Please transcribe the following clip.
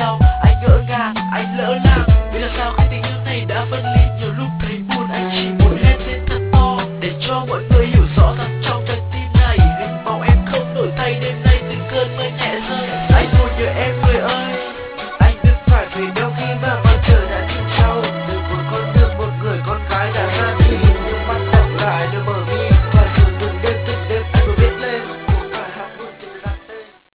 đau, anh ngỡ ngàng, anh lỡ làng. Vì làm sao khi tình yêu này đã phân ly nhiều lúc